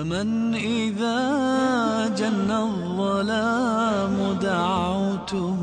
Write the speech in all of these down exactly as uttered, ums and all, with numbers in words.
من إذا جن الظلام دعوته،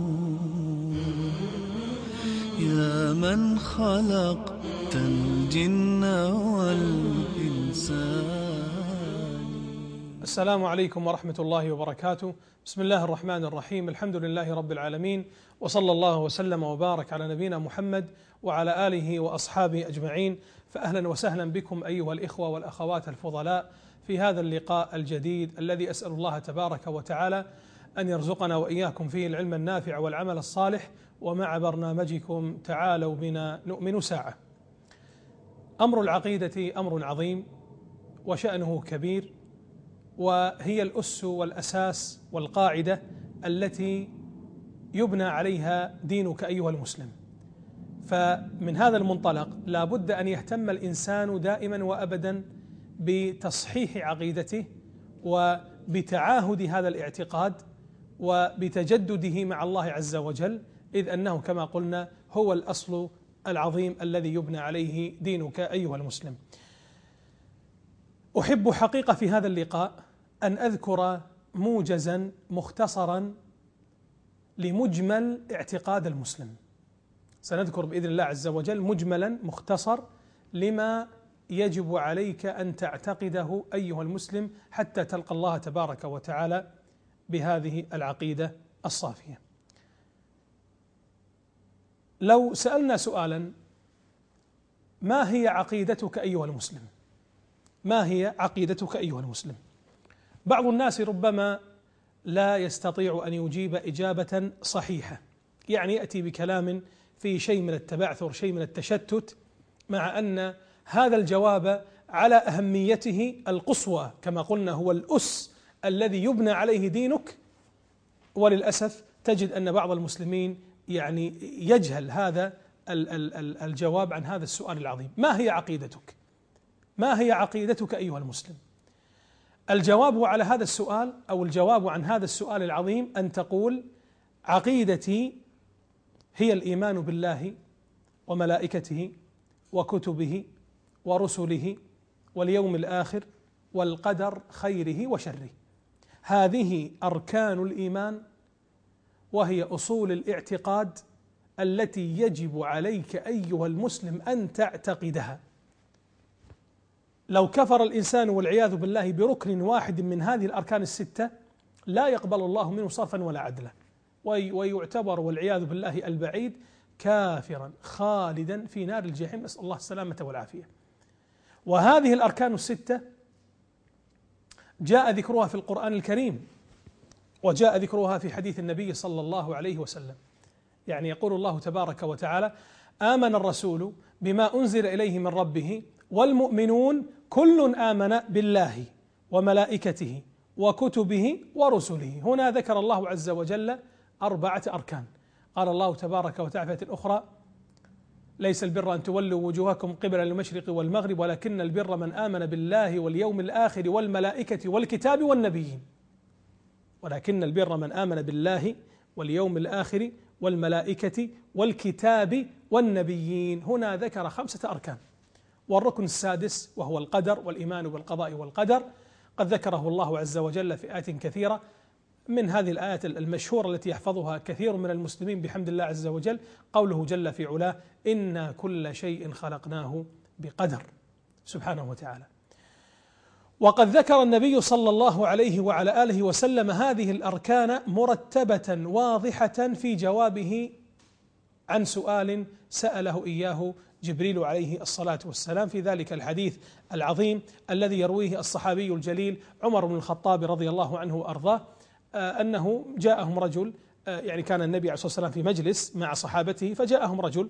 يا من خلقت الجن والإنسان. السلام عليكم ورحمة الله وبركاته. بسم الله الرحمن الرحيم. الحمد لله رب العالمين، وصلى الله وسلم وبارك على نبينا محمد وعلى آله وأصحابه أجمعين. فأهلا وسهلا بكم أيها الإخوة والأخوات الفضلاء في هذا اللقاء الجديد الذي أسأل الله تبارك وتعالى أن يرزقنا وإياكم فيه العلم النافع والعمل الصالح، ومع برنامجكم تعالوا بنا نؤمن ساعة. أمر العقيدة أمر عظيم وشأنه كبير، وهي الأس والأساس والقاعدة التي يبنى عليها دينك أيها المسلم. فمن هذا المنطلق لا بد أن يهتم الإنسان دائما وأبدا بتصحيح عقيدته وبتعاهد هذا الاعتقاد وبتجدده مع الله عز وجل، إذ أنه كما قلنا هو الأصل العظيم الذي يبنى عليه دينك أيها المسلم. أحب حقيقة في هذا اللقاء أن أذكر موجزا مختصرا لمجمل اعتقاد المسلم. سنذكر بإذن الله عز وجل مجملا مختصر لما يجب عليك أن تعتقده أيها المسلم حتى تلقى الله تبارك وتعالى بهذه العقيدة الصافية. لو سألنا سؤالا: ما هي عقيدتك أيها المسلم؟ ما هي عقيدتك أيها المسلم؟ بعض الناس ربما لا يستطيع أن يجيب إجابة صحيحة، يعني يأتي بكلام فيه شيء من التبعثر، شيء من التشتت، مع أن هذا الجواب على أهميته القصوى كما قلنا هو الأس الذي يبنى عليه دينك. وللأسف تجد أن بعض المسلمين يعني يجهل هذا الجواب عن هذا السؤال العظيم: ما هي عقيدتك؟ ما هي عقيدتك أيها المسلم؟ الجواب على هذا السؤال أو الجواب عن هذا السؤال العظيم أن تقول: عقيدتي هي الإيمان بالله وملائكته وكتبه ورسله واليوم الآخر والقدر خيره وشره. هذه أركان الإيمان، وهي أصول الاعتقاد التي يجب عليك أيها المسلم أن تعتقدها. لو كفر الإنسان والعياذ بالله بركن واحد من هذه الأركان الستة لا يقبل الله منه صرفا ولا عدلا، ويعتبر والعياذ بالله البعيد كافرا خالدا في نار الجحيم، نسأل الله السلامة والعافية. وهذه الأركان الستة جاء ذكرها في القرآن الكريم، وجاء ذكرها في حديث النبي صلى الله عليه وسلم. يعني يقول الله تبارك وتعالى: آمن الرسول بما أنزل إليه من ربه والمؤمنون كل آمن بالله وملائكته وكتبه ورسله. هنا ذكر الله عز وجل أربعة أركان. قال الله تبارك وتعالى في آية أخرى: ليس البر أن تولوا وجوهكم قبل المشرق والمغرب ولكن البر من آمن بالله واليوم الآخر والملائكة والكتاب والنبيين. ولكن البر من آمن بالله واليوم الآخر والملائكة والكتاب والنبيين. هنا ذكر خمسة أركان. والركن السادس وهو القدر والإيمان بالقضاء والقدر قد ذكره الله عز وجل في آيات كثيرة، من هذه الآيات المشهورة التي يحفظها كثير من المسلمين بحمد الله عز وجل قوله جل في علاه: إنا كل شيء خلقناه بقدر، سبحانه وتعالى. وقد ذكر النبي صلى الله عليه وعلى آله وسلم هذه الأركان مرتبة واضحة في جوابه عن سؤال سأله إياه جبريل عليه الصلاة والسلام في ذلك الحديث العظيم الذي يرويه الصحابي الجليل عمر بن الخطاب رضي الله عنه وأرضاه، أنه جاءهم رجل، يعني كان النبي عليه الصلاة والسلام في مجلس مع صحابته، فجاءهم رجل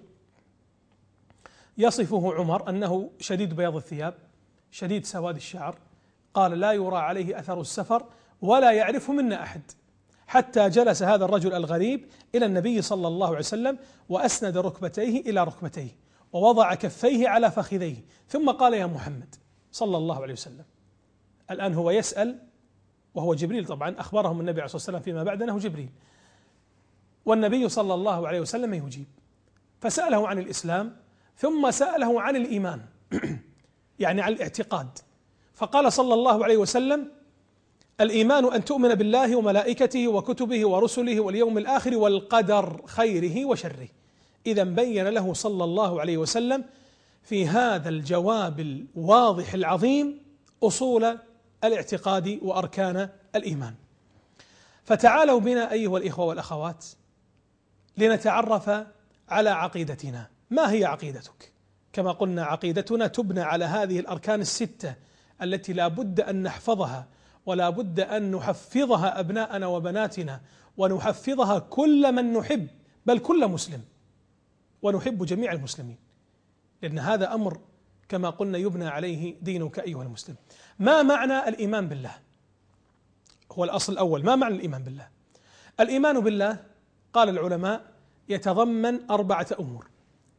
يصفه عمر أنه شديد بياض الثياب شديد سواد الشعر، قال: لا يرى عليه أثر السفر ولا يعرفه منا أحد. حتى جلس هذا الرجل الغريب إلى النبي صلى الله عليه وسلم وأسند ركبتيه إلى ركبتيه ووضع كفيه على فخذيه، ثم قال: يا محمد صلى الله عليه وسلم. الآن هو يسأل وهو جبريل، طبعا أخبرهم النبي عليه الصلاة والسلام فيما بعد أنه جبريل، والنبي صلى الله عليه وسلم يجيب. فسأله عن الإسلام ثم سأله عن الإيمان يعني عن الاعتقاد، فقال صلى الله عليه وسلم: الإيمان أن تؤمن بالله وملائكته وكتبه ورسله واليوم الآخر والقدر خيره وشره. إذا بين له صلى الله عليه وسلم في هذا الجواب الواضح العظيم أصول الاعتقاد وأركان الإيمان. فتعالوا بنا أيها الإخوة والأخوات لنتعرف على عقيدتنا. ما هي عقيدتك؟ كما قلنا عقيدتنا تبنى على هذه الأركان الستة التي لا بد أن نحفظها، ولا بد أن نحفظها أبناءنا وبناتنا، ونحفظها كل من نحب، بل كل مسلم، ونحب جميع المسلمين، لأن هذا أمر كما قلنا يبنى عليه دينك أيها المسلم. ما معنى الإيمان بالله؟ هو الأصل الأول. ما معنى الإيمان بالله؟ الإيمان بالله قال العلماء يتضمن أربعة أمور.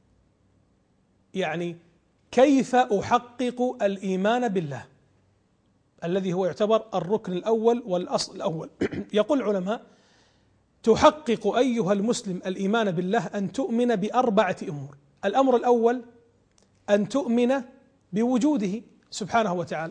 يعني كيف أحقق الإيمان بالله الذي هو يعتبر الركن الأول والأصل الأول. يقول العلماء: تحقق أيها المسلم الإيمان بالله أن تؤمن بأربعة أمور. الأمر الأول أن تؤمن بوجوده سبحانه وتعالى.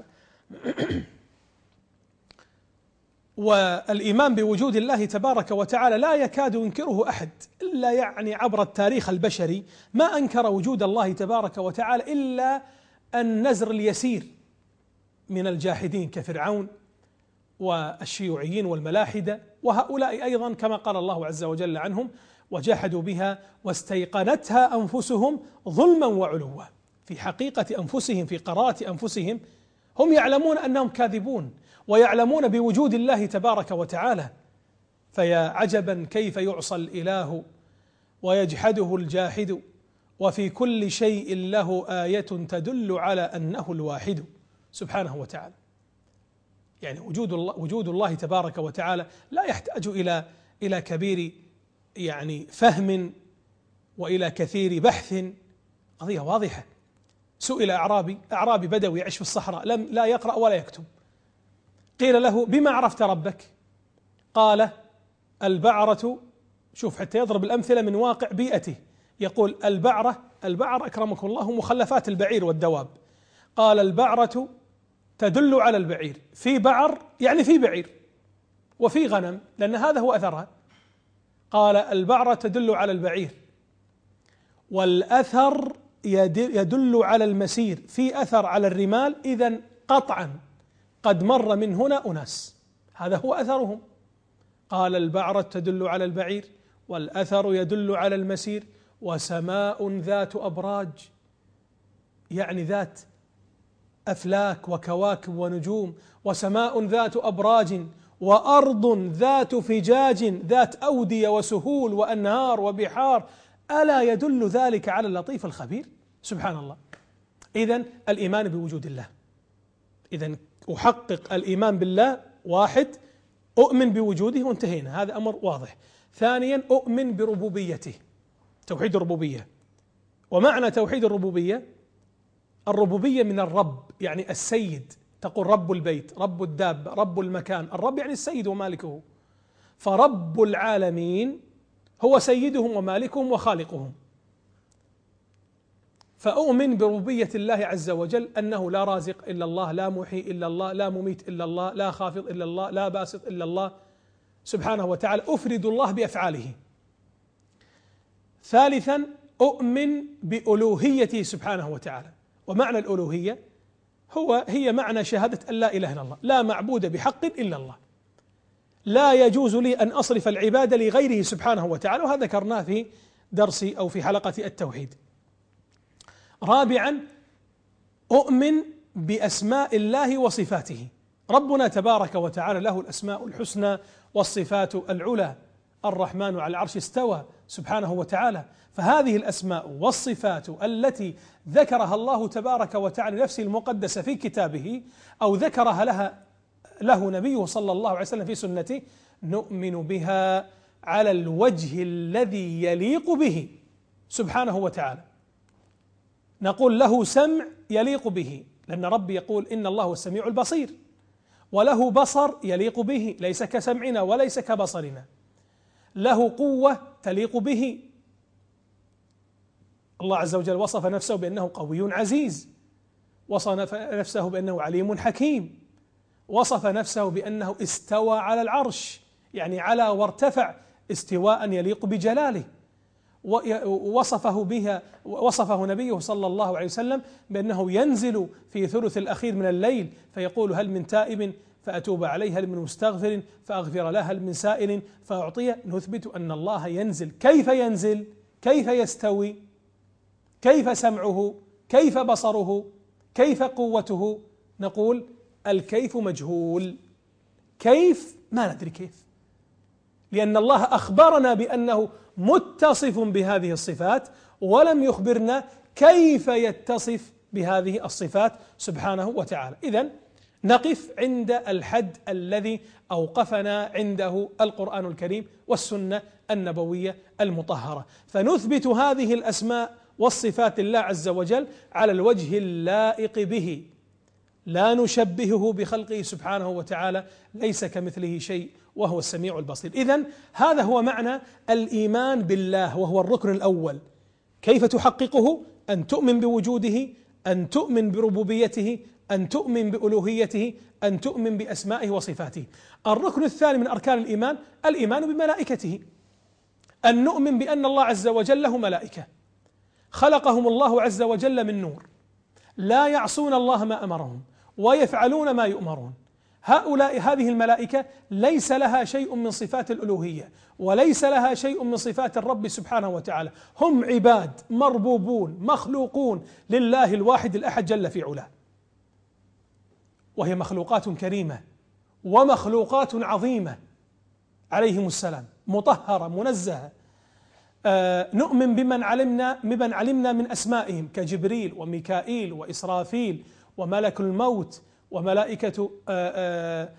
والإيمان بوجود الله تبارك وتعالى لا يكاد ينكره أحد، إلا يعني عبر التاريخ البشري ما أنكر وجود الله تبارك وتعالى إلا النزر اليسير من الجاحدين كفرعون والشيوعيين والملاحدة، وهؤلاء أيضا كما قال الله عز وجل عنهم: وجحدوا بها واستيقنتها أنفسهم ظلما وعلوا. في حقيقة أنفسهم، في قراءة أنفسهم، هم يعلمون أنهم كاذبون، ويعلمون بوجود الله تبارك وتعالى. فيا عجبا كيف يعصى الإله ويجحده الجاحد، وفي كل شيء له آية تدل على أنه الواحد سبحانه وتعالى. يعني وجود الله وجود الله تبارك وتعالى لا يحتاج إلى إلى كبير يعني فهم وإلى كثير بحث. قضية واضحة. سئل أعرابي أعرابي بدوي يعيش في الصحراء لم لا يقرأ ولا يكتب، قيل له: بما عرفت ربك؟ قال: البعرة. شوف حتى يضرب الأمثلة من واقع بيئته. يقول: البعرة البعر أكرمكم الله مخلفات البعير والدواب. قال: البعرة تدل على البعير، في بعر يعني في بعير، وفي غنم لأن هذا هو أثرها. قال: البعرة تدل على البعير، والأثر يدل على المسير، في أثر على الرمال، إذن قطعا قد مر من هنا أناس، هذا هو أثرهم. قال: البعرة تدل على البعير، والأثر يدل على المسير، وسماء ذات أبراج، يعني ذات أفلاك وكواكب ونجوم، وسماء ذات أبراج، وأرض ذات فجاج ذات أودية وسهول وأنهار وبحار، ألا يدل ذلك على اللطيف الخبير؟ سبحان الله. إذن الإيمان بوجود الله. إذن أحقق الإيمان بالله، واحد أؤمن بوجوده وانتهينا، هذا أمر واضح. ثانيا أؤمن بربوبيته، توحيد الربوبية. ومعنى توحيد الربوبية، الربوبية من الرب يعني السيد، تقول رب البيت، رب الدابة، رب المكان. الرب يعني السيد ومالكه، فرب العالمين هو سيدهم ومالكهم وخالقهم. فأؤمن بربوبية الله عز وجل، أنه لا رازق إلا الله، لا محيي إلا الله، لا مميت إلا الله، لا خافض إلا الله، لا باسط إلا الله سبحانه وتعالى. أفرد الله بأفعاله. ثالثا أؤمن بألوهيته سبحانه وتعالى. ومعنى الألوهية هو هي معنى شهادة أن لا إله إلا الله، لا معبود بحق إلا الله، لا يجوز لي أن أصرف العبادة لغيره سبحانه وتعالى، وهذا ذكرناه في درسي أو في حلقة التوحيد. رابعا أؤمن بأسماء الله وصفاته. ربنا تبارك وتعالى له الأسماء الحسنى والصفات العلى. الرحمن على العرش استوى سبحانه وتعالى. فهذه الأسماء والصفات التي ذكرها الله تبارك وتعالى نفسه المقدسة في كتابه، أو ذكرها لها له نبيه صلى الله عليه وسلم في سنته، نؤمن بها على الوجه الذي يليق به سبحانه وتعالى. نقول له سمع يليق به، لأن ربي يقول إن الله هو السميع البصير، وله بصر يليق به ليس كسمعنا وليس كبصرنا، له قوة تليق به. الله عز وجل وصف نفسه بأنه قوي عزيز، وصف نفسه بأنه عليم حكيم، وصف نفسه بأنه استوى على العرش، يعني على وارتفع استواء يليق بجلاله، ووصفه بها وصفه نبيه صلى الله عليه وسلم بأنه ينزل في ثلث الأخير من الليل فيقول هل من تائب فأتوب عليه، هل من مستغفر فأغفر له، هل من سائل فأعطيه. نثبت أن الله ينزل. كيف ينزل؟ كيف يستوي؟ كيف سمعه؟ كيف بصره؟ كيف قوته؟ نقول الكيف مجهول. كيف؟ ما ندري كيف، لأن الله أخبرنا بأنه متصف بهذه الصفات ولم يخبرنا كيف يتصف بهذه الصفات سبحانه وتعالى. إذن نقف عند الحد الذي أوقفنا عنده القرآن الكريم والسنة النبوية المطهرة، فنثبت هذه الأسماء والصفات لله عز وجل على الوجه اللائق به، لا نشبهه بخلقه سبحانه وتعالى، ليس كمثله شيء وهو السميع البصير. إذن هذا هو معنى الإيمان بالله، وهو الركن الأول. كيف تحققه؟ أن تؤمن بوجوده، أن تؤمن بربوبيته، أن تؤمن بألوهيته، أن تؤمن بأسمائه وصفاته. الركن الثاني من أركان الإيمان الإيمان بملائكته، أن نؤمن بأن الله عز وجل له ملائكة خلقهم الله عز وجل من نور، لا يعصون الله ما أمرهم ويفعلون ما يؤمرون. هؤلاء هذه الملائكة ليس لها شيء من صفات الألوهية وليس لها شيء من صفات الرب سبحانه وتعالى، هم عباد مربوبون مخلوقون لله الواحد الأحد جل في علاه، وهي مخلوقات كريمة ومخلوقات عظيمة عليهم السلام، مطهرة منزهة. آه نؤمن بمن علمنا بمن علمنا من أسمائهم كجبريل وميكائيل وإسرافيل وملك الموت وملائكة آه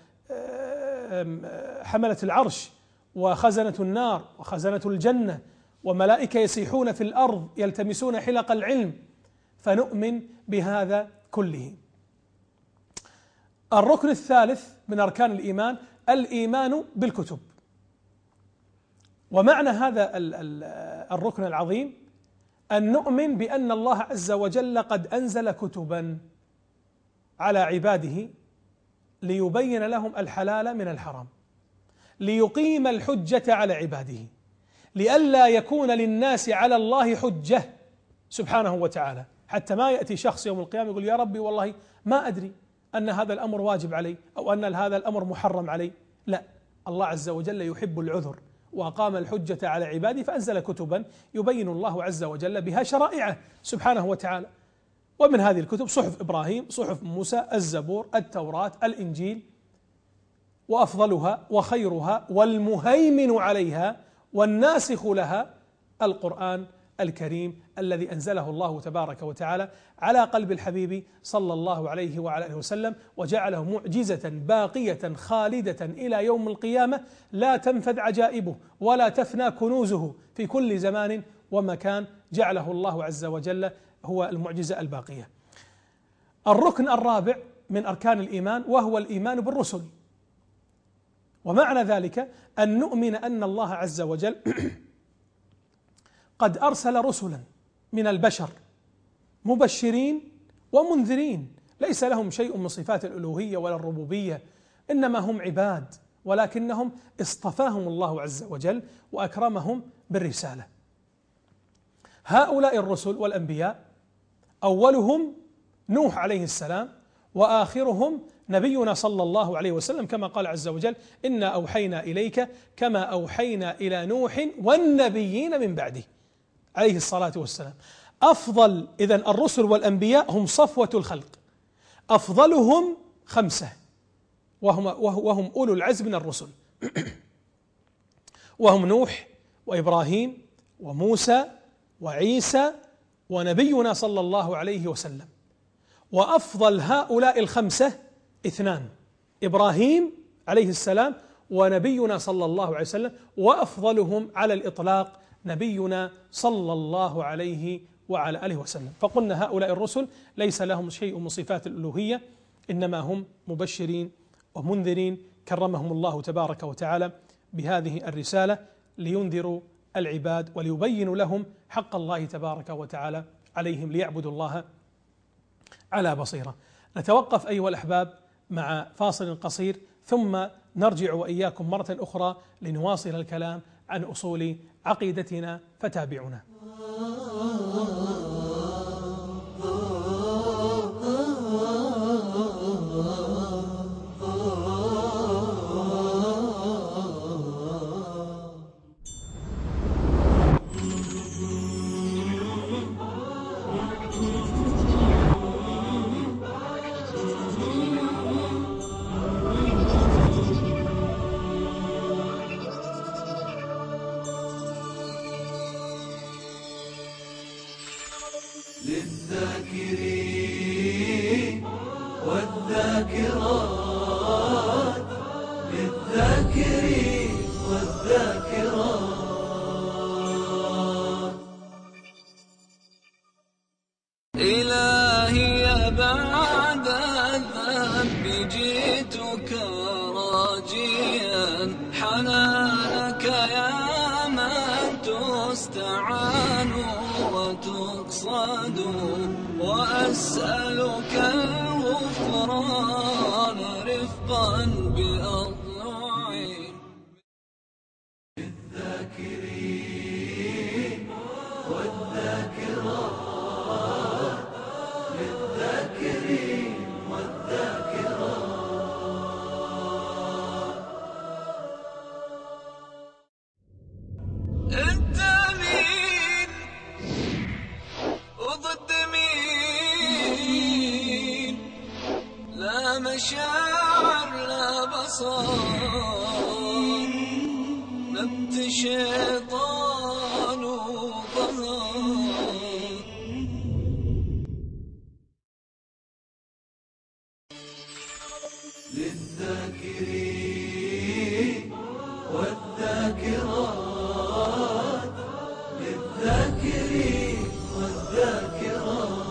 آه حملة العرش وخزنة النار وخزنة الجنة وملائكة يسيحون في الأرض يلتمسون حلق العلم، فنؤمن بهذا كله. الركن الثالث من أركان الإيمان الإيمان بالكتب. ومعنى هذا الركن العظيم أن نؤمن بأن الله عز وجل قد أنزل كتبا على عباده ليبين لهم الحلال من الحرام، ليقيم الحجة على عباده، لئلا يكون للناس على الله حجة سبحانه وتعالى، حتى ما يأتي شخص يوم القيامة يقول يا ربي والله ما أدري أن هذا الأمر واجب علي أو أن هذا الأمر محرم علي. لا، الله عز وجل يحب العذر وأقام الحجة على عباده فأنزل كتبا يبين الله عز وجل بها شرائعه سبحانه وتعالى. ومن هذه الكتب صحف إبراهيم، صحف موسى، الزبور، التوراة، الإنجيل، وأفضلها وخيرها والمهيمن عليها والناسخ لها القرآن الكريم الذي أنزله الله تبارك وتعالى على قلب الحبيب صلى الله عليه وعلى آله وسلم، وجعله معجزة باقية خالدة إلى يوم القيامة، لا تنفذ عجائبه ولا تفنى كنوزه في كل زمان ومكان، جعله الله عز وجل هو المعجزة الباقية. الركن الرابع من أركان الإيمان وهو الإيمان بالرسل، ومعنى ذلك أن نؤمن أن الله عز وجل قد أرسل رسلا من البشر مبشرين ومنذرين، ليس لهم شيء من صفات الألوهية ولا الربوبية، إنما هم عباد ولكنهم اصطفاهم الله عز وجل وأكرمهم بالرسالة. هؤلاء الرسل والأنبياء أولهم نوح عليه السلام وآخرهم نبينا صلى الله عليه وسلم، كما قال عز وجل إنا أوحينا إليك كما أوحينا إلى نوح والنبيين من بعده عليه الصلاة والسلام. أفضل إذن الرسل والأنبياء هم صفوة الخلق، أفضلهم خمسة وهم, وهم أولو العزم من الرسل وهم نوح وإبراهيم وموسى وعيسى ونبينا صلى الله عليه وسلم. وأفضل هؤلاء الخمسة اثنان، إبراهيم عليه السلام ونبينا صلى الله عليه وسلم، وأفضلهم على الإطلاق نبينا صلى الله عليه وعلى آله وسلم. فقلنا هؤلاء الرسل ليس لهم شيء من صفات الألوهية، إنما هم مبشرين ومنذرين كرمهم الله تبارك وتعالى بهذه الرسالة لينذروا العباد وليبينوا لهم حق الله تبارك وتعالى عليهم، ليعبدوا الله على بصيرة. نتوقف أيها الأحباب مع فاصل قصير، ثم نرجع وإياكم مرة أخرى لنواصل الكلام عن أصول عقيدتنا، فتابعونا. للذاكرين والذاكرات، للذاكرين والذاكرات. إلهي بعد الذنب جئتك راجيا حنانك يا من تستعان وتقصد، وأسألك الغفران رفقا بأضلعين. للذاكرين والذاكرات، للذاكرين والذاكرات. انت مين وضد مين؟ لا مشاعر لا بصار، نبت شيطان وظهر. للذاكرين والذاكرات، للذاكرين والذاكرات.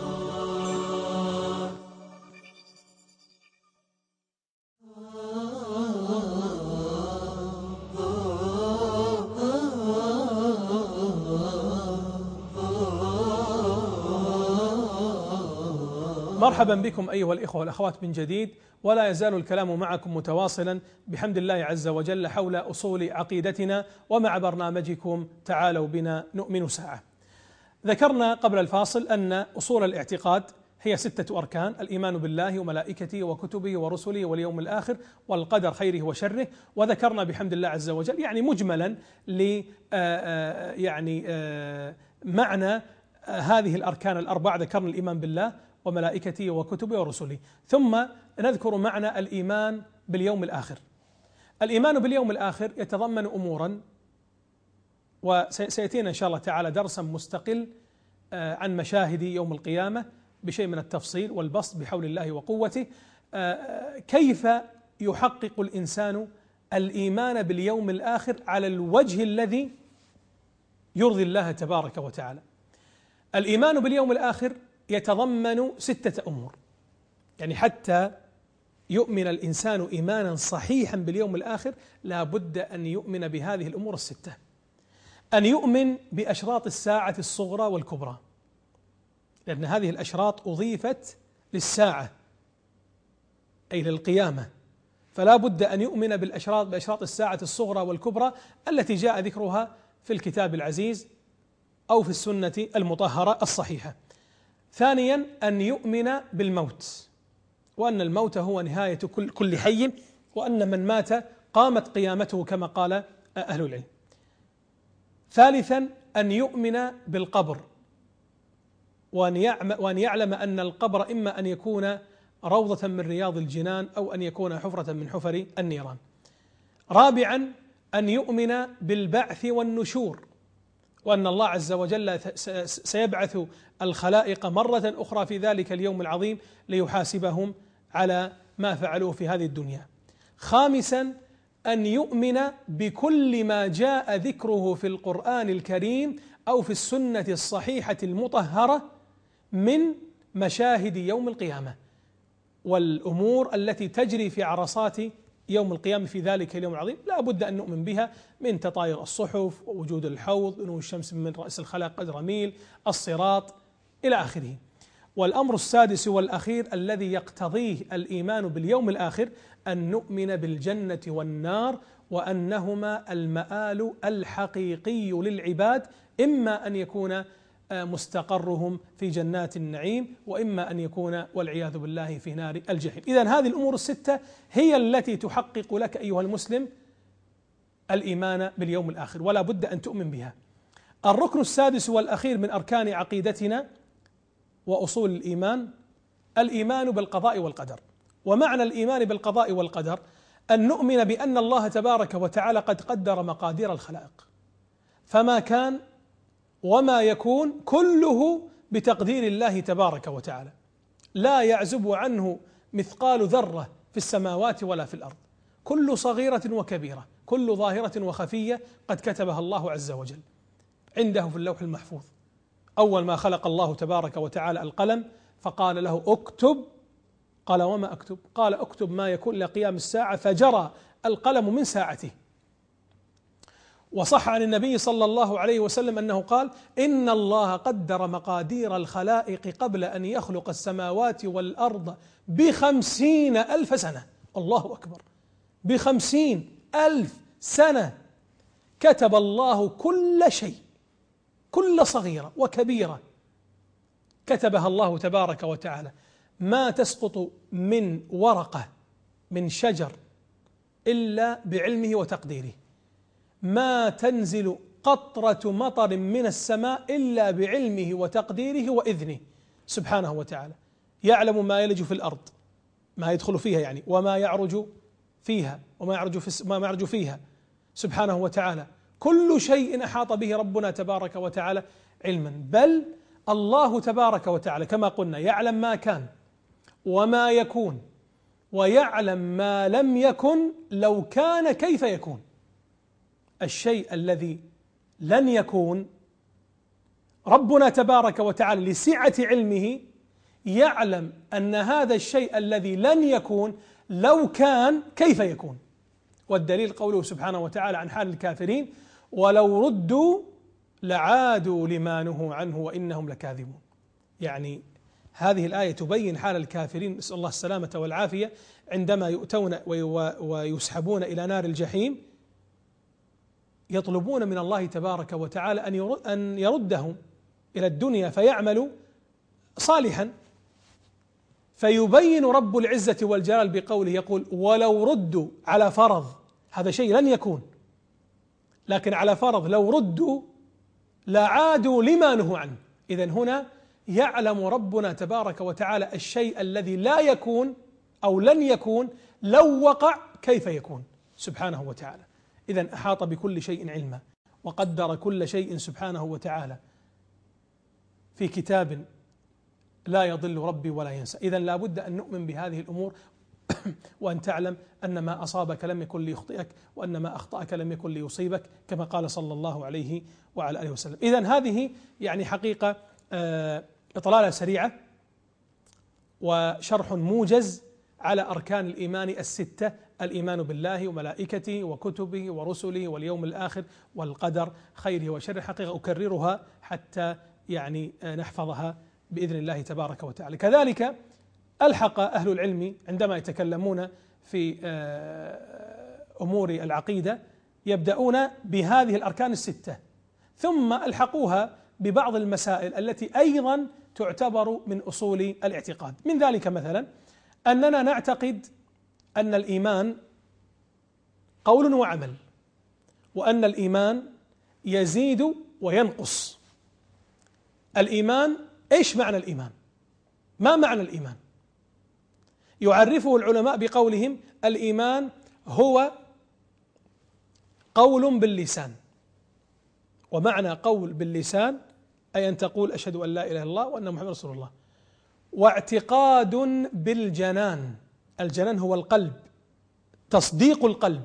مرحبا بكم أيها الإخوة والأخوات من جديد، ولا يزال الكلام معكم متواصلا بحمد الله عز وجل حول أصول عقيدتنا، ومع برنامجكم تعالوا بنا نؤمن ساعة. ذكرنا قبل الفاصل أن أصول الاعتقاد هي ستة أركان: الإيمان بالله وملائكته وكتبه ورسله واليوم الآخر والقدر خيره وشره. وذكرنا بحمد الله عز وجل يعني مجملا ل يعني معنى هذه الأركان الأربعة. ذكرنا الإيمان بالله وملائكته وكتبه ورسله، ثم نذكر معنى الإيمان باليوم الآخر. الإيمان باليوم الآخر يتضمن أمورا، وسيأتينا إن شاء الله تعالى درسا مستقل عن مشاهد يوم القيامة بشيء من التفصيل والبسط بحول الله وقوته. كيف يحقق الإنسان الإيمان باليوم الآخر على الوجه الذي يرضي الله تبارك وتعالى؟ الإيمان باليوم الآخر يتضمن ستة أمور، يعني حتى يؤمن الإنسان إيمانا صحيحا باليوم الآخر لا بد أن يؤمن بهذه الأمور الستة. أن يؤمن بأشراط الساعة الصغرى والكبرى، لأن هذه الأشراط أضيفت للساعة أي للقيامة، فلا بد أن يؤمن بالأشراط بأشراط الساعة الصغرى والكبرى التي جاء ذكرها في الكتاب العزيز أو في السنة المطهرة الصحيحة. ثانيا أن يؤمن بالموت، وأن الموت هو نهاية كل كل حي، وأن من مات قامت قيامته كما قال أهل العلم. ثالثا أن يؤمن بالقبر، وأن يعلم أن القبر إما أن يكون روضة من رياض الجنان أو أن يكون حفرة من حفر النيران. رابعا أن يؤمن بالبعث والنشور، وأن الله عز وجل سيبعث الخلائق مرة أخرى في ذلك اليوم العظيم ليحاسبهم على ما فعلوه في هذه الدنيا. خامسا أن يؤمن بكل ما جاء ذكره في القرآن الكريم أو في السنة الصحيحة المطهرة من مشاهد يوم القيامة والأمور التي تجري في عرصات يوم القيامة في ذلك اليوم العظيم، لا بد أن نؤمن بها، من تطاير الصحف ووجود الحوض، نور الشمس من رأس الخلق قدر ميل، الصراط إلى آخره. والأمر السادس والأخير الذي يقتضيه الإيمان باليوم الآخر أن نؤمن بالجنة والنار، وأنهما المآل الحقيقي للعباد، إما أن يكون مستقرهم في جنات النعيم، وإما أن يكون والعياذ بالله في نار الجحيم. إذن هذه الأمور الستة هي التي تحقق لك أيها المسلم الإيمان باليوم الآخر، ولا بد أن تؤمن بها. الركن السادس والأخير من أركان عقيدتنا وأصول الإيمان الإيمان بالقضاء والقدر. ومعنى الإيمان بالقضاء والقدر أن نؤمن بأن الله تبارك وتعالى قد قدر مقادير الخلائق، فما كان وما يكون كله بتقدير الله تبارك وتعالى، لا يعزب عنه مثقال ذرة في السماوات ولا في الأرض، كل صغيرة وكبيرة، كل ظاهرة وخفية قد كتبها الله عز وجل عنده في اللوح المحفوظ. أول ما خلق الله تبارك وتعالى القلم فقال له اكتب، قال وما أكتب؟ قال اكتب ما يكون لقيام الساعة، فجرى القلم من ساعته. وصح عن النبي صلى الله عليه وسلم أنه قال إن الله قدر مقادير الخلائق قبل أن يخلق السماوات والأرض بخمسين ألف سنة. الله أكبر، بخمسين ألف سنة كتب الله كل شيء، كل صغيرة وكبيرة كتبها الله تبارك وتعالى. ما تسقط من ورقة من شجر إلا بعلمه وتقديره، ما تنزل قطرة مطر من السماء إلا بعلمه وتقديره وإذنه سبحانه وتعالى. يعلم ما يلج في الأرض، ما يدخل فيها يعني، وما يعرج فيها وما يعرج في ما يعرج فيها سبحانه وتعالى. كل شيء أحاط به ربنا تبارك وتعالى علما. بل الله تبارك وتعالى كما قلنا يعلم ما كان وما يكون، ويعلم ما لم يكن لو كان كيف يكون. الشيء الذي لن يكون ربنا تبارك وتعالى لسعة علمه يعلم أن هذا الشيء الذي لن يكون لو كان كيف يكون. والدليل قوله سبحانه وتعالى عن حال الكافرين ولو ردوا لعادوا لما نهوا عنه وإنهم لكاذبون. يعني هذه الآية تبين حال الكافرين، نسأل الله السلامة والعافية، عندما يؤتون ويسحبون إلى نار الجحيم يطلبون من الله تبارك وتعالى أن يردهم إلى الدنيا فيعملوا صالحا، فيبين رب العزة والجلال بقوله يقول ولو ردوا، على فرض هذا شيء لن يكون، لكن على فرض لو ردوا لعادوا لما نهوا عنه. إذن هنا يعلم ربنا تبارك وتعالى الشيء الذي لا يكون أو لن يكون لو وقع كيف يكون سبحانه وتعالى. إذن أحاط بكل شيء علما، وقدر كل شيء سبحانه وتعالى في كتاب لا يضل ربي ولا ينسى. إذن لا بد أن نؤمن بهذه الأمور وأن تعلم أن ما أصابك لم يكن ليخطئك، وأن ما أخطأك لم يكن ليصيبك، كما قال صلى الله عليه وعلى آله وسلم. إذن هذه يعني حقيقة إطلالة سريعة وشرح موجز على أركان الإيمان الستة: الإيمان بالله وملائكته وكتبه ورسله واليوم الآخر والقدر خيره وشره. حقيقة أكررها حتى يعني نحفظها بإذن الله تبارك وتعالى. كذلك ألحق أهل العلم عندما يتكلمون في أمور العقيدة يبدأون بهذه الأركان الستة، ثم ألحقوها ببعض المسائل التي أيضا تعتبر من أصول الاعتقاد. من ذلك مثلا أننا نعتقد أن الإيمان قول وعمل، وأن الإيمان يزيد وينقص. الإيمان، إيش معنى الإيمان؟ ما معنى الإيمان؟ يعرفه العلماء بقولهم الإيمان هو قول باللسان. ومعنى قول باللسان أي أن تقول أشهد أن لا إله إلا الله وأن محمد رسول الله، واعتقاد بالجنان. الجنان هو القلب، تصديق القلب،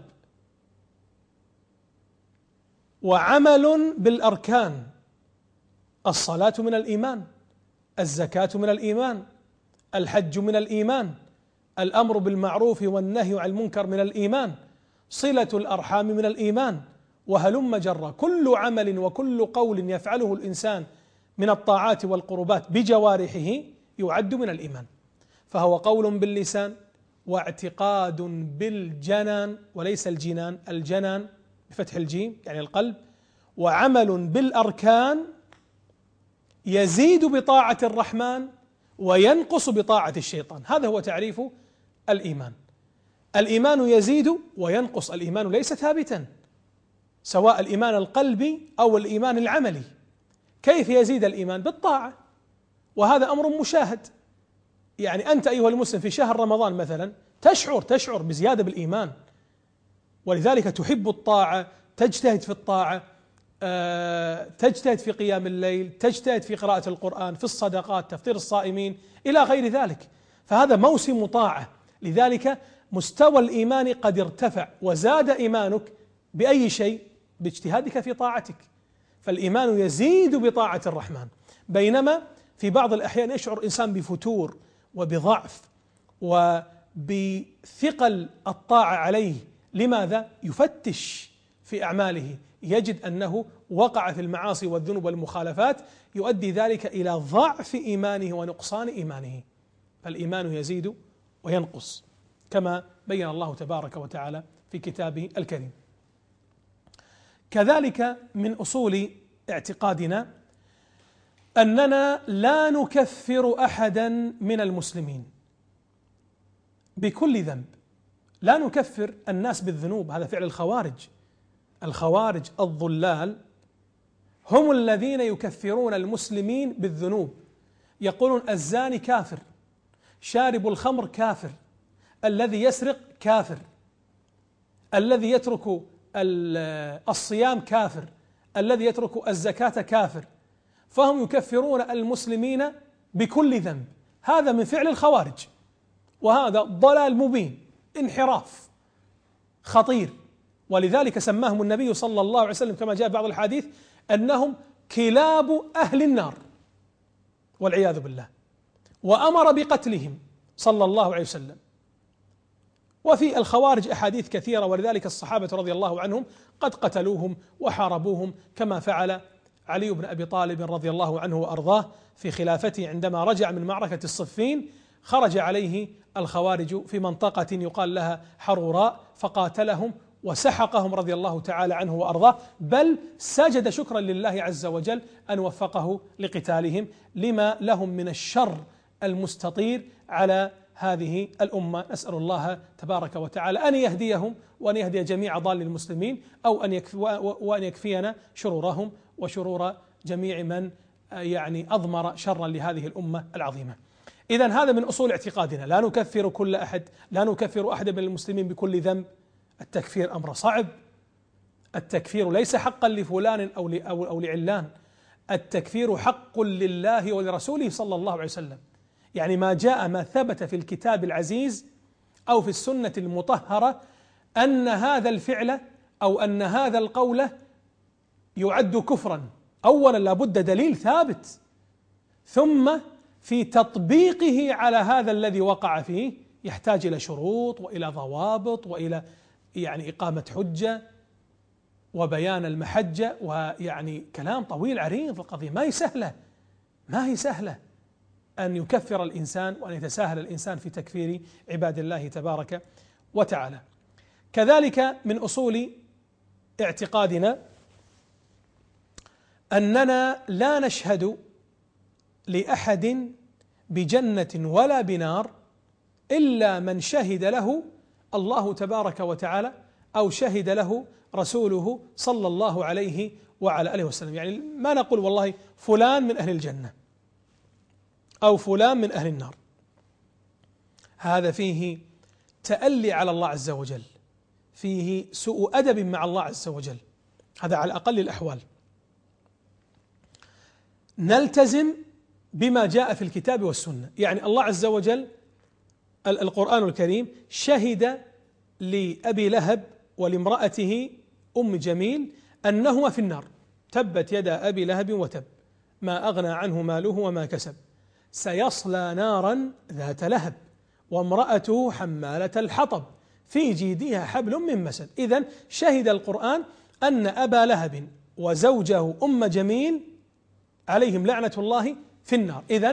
وعمل بالأركان. الصلاة من الإيمان، الزكاة من الإيمان، الحج من الإيمان، الأمر بالمعروف والنهي عن المنكر من الإيمان، صلة الأرحام من الإيمان، وهلم جرى. كل عمل وكل قول يفعله الإنسان من الطاعات والقربات بجوارحه يعد من الإيمان، فهو قول باللسان واعتقاد بالجنان، وليس الجنان، الجنان بفتح الجيم يعني القلب، وعمل بالأركان يزيد بطاعة الرحمن وينقص بطاعة الشيطان. هذا هو تعريف الإيمان. الإيمان يزيد وينقص، الإيمان ليس ثابتا، سواء الإيمان القلبي أو الإيمان العملي. كيف يزيد الإيمان؟ بالطاعة، وهذا أمر مشاهد. يعني أنت أيها المسلم في شهر رمضان مثلا تشعر تشعر بزيادة بالإيمان، ولذلك تحب الطاعة، تجتهد في الطاعة، أه تجتهد في قيام الليل، تجتهد في قراءة القرآن، في الصدقات، تفطير الصائمين إلى غير ذلك. فهذا موسم طاعة، لذلك مستوى الإيمان قد ارتفع وزاد إيمانك بأي شيء؟ باجتهادك في طاعتك. فالإيمان يزيد بطاعة الرحمن، بينما في بعض الأحيان يشعر إنسان بفتور وبضعف وبثقل الطاعة عليه. لماذا؟ يفتش في أعماله، يجد أنه وقع في المعاصي والذنوب والمخالفات، يؤدي ذلك إلى ضعف إيمانه ونقصان إيمانه. فالإيمان يزيد وينقص كما بين الله تبارك وتعالى في كتابه الكريم. كذلك من أصول اعتقادنا أننا لا نكفر أحدا من المسلمين بكل ذنب. لا نكفر الناس بالذنوب، هذا فعل الخوارج. الخوارج الضلال هم الذين يكفرون المسلمين بالذنوب، يقولون الزاني كافر، شارب الخمر كافر، الذي يسرق كافر، الذي يترك الصيام كافر، الذي يترك الزكاة كافر. فهم يكفرون المسلمين بكل ذنب. هذا من فعل الخوارج، وهذا ضلال مبين، انحراف خطير. ولذلك سماهم النبي صلى الله عليه وسلم كما جاء بعض الحديث أنهم كلاب أهل النار والعياذ بالله، وأمر بقتلهم صلى الله عليه وسلم. وفي الخوارج أحاديث كثيرة، ولذلك الصحابة رضي الله عنهم قد قتلوهم وحاربوهم، كما فعل علي بن أبي طالب رضي الله عنه وأرضاه في خلافته عندما رجع من معركة الصفين. خرج عليه الخوارج في منطقة يقال لها حروراء فقاتلهم وسحقهم رضي الله تعالى عنه وأرضاه، بل سجد شكرا لله عز وجل أن وفقه لقتالهم لما لهم من الشر المستطير على هذه الأمة. نسأل الله تبارك وتعالى أن يهديهم وأن يهدي جميع ضال المسلمين، أو أن يكفي وأن يكفينا شرورهم وشرور جميع من يعني أضمر شرا لهذه الأمة العظيمة. إذن هذا من أصول اعتقادنا، لا نكفر كل أحد، لا نكفر أحد من المسلمين بكل ذنب. التكفير أمر صعب، التكفير ليس حقا لفلان أو أو لعلان، التكفير حق لله ولرسوله صلى الله عليه وسلم. يعني ما جاء ما ثبت في الكتاب العزيز أو في السنة المطهرة أن هذا الفعل أو أن هذا القول يعد كفرا، أولا لابد دليل ثابت، ثم في تطبيقه على هذا الذي وقع فيه يحتاج إلى شروط وإلى ضوابط وإلى يعني إقامة حجة وبيان المحجة، ويعني كلام طويل عريض. القضية ما هي سهلة، ما هي سهلة أن يكفر الإنسان وأن يتساهل الإنسان في تكفير عباد الله تبارك وتعالى. كذلك من أصول اعتقادنا أننا لا نشهد لأحد بجنة ولا بنار إلا من شهد له الله تبارك وتعالى أو شهد له رسوله صلى الله عليه وعلى آله وسلم. يعني ما نقول والله فلان من أهل الجنة أو فلان من أهل النار، هذا فيه تألي على الله عز وجل، فيه سوء أدب مع الله عز وجل، هذا على أقل الأحوال. نلتزم بما جاء في الكتاب والسنة. يعني الله عز وجل القرآن الكريم شهد لأبي لهب ولامرأته أم جميل أنهما في النار، تبت يدا أبي لهب وتب ما أغنى عنه ماله وما كسب سيصلى نارا ذات لهب وامرأته حمالة الحطب في جيدها حبل من مسد. إذن شهد القرآن أن أبا لهب وزوجه أم جميل عليهم لعنة الله في النار. إذن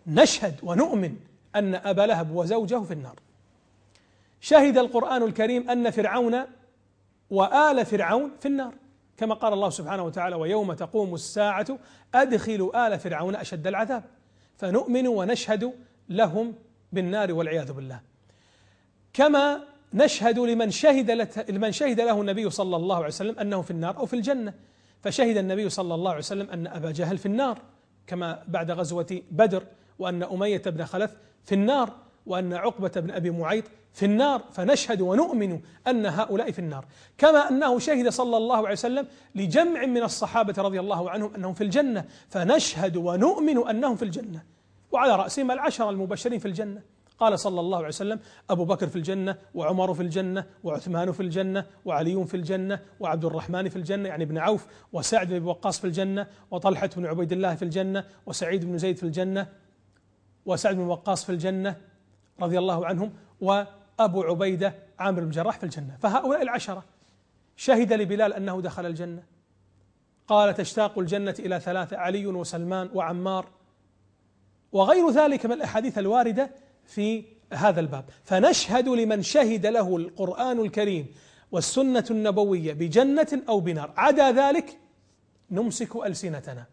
نشهد ونؤمن أن أبا لهب وزوجه في النار. شهد القرآن الكريم أن فرعون وآل فرعون في النار، كما قال الله سبحانه وتعالى: ويوم تقوم الساعة أدخلوا آل فرعون أشد العذاب. فنؤمن ونشهد لهم بالنار والعياذ بالله. كما نشهد لمن شهد لمن شهد له النبي صلى الله عليه وسلم أنه في النار أو في الجنة، فشهد النبي صلى الله عليه وسلم أن أبا جهل في النار كما بعد غزوة بدر، وأن أمية بن خلف في النار، وأن عقبة بن أبي معيط في النار، فنشهد ونؤمن أن هؤلاء في النار. كما أنه شهد صلى الله عليه وسلم لجمع من الصحابة رضي الله عنهم أنهم في الجنة، فنشهد ونؤمن أنهم في الجنة، وعلى رأسهم العشرة المبشرين في الجنة. قال صلى الله عليه وسلم: أبو بكر في الجنة، وعمر في الجنة، وعثمان في الجنة، وعلي في الجنة، وعبد الرحمن في الجنة يعني بن عوف، وسعد بن وقاص في الجنة، وطلحة بن عبيد الله في الجنة، وسعيد بن زيد في الجنة، وسعد بن وقاص في الجنة رضي الله عنهم، وأبو عبيدة عامر بن جراح في الجنة. فهؤلاء العشرة. شهد لبلال أنه دخل الجنة، قال: تشتاق الجنة إلى ثلاثة: علي وسلمان وعمار، وغير ذلك من الأحاديث الواردة في هذا الباب. فنشهد لمن شهد له القرآن الكريم والسنة النبوية بجنة أو بنار، عدا ذلك نمسك ألسنتنا.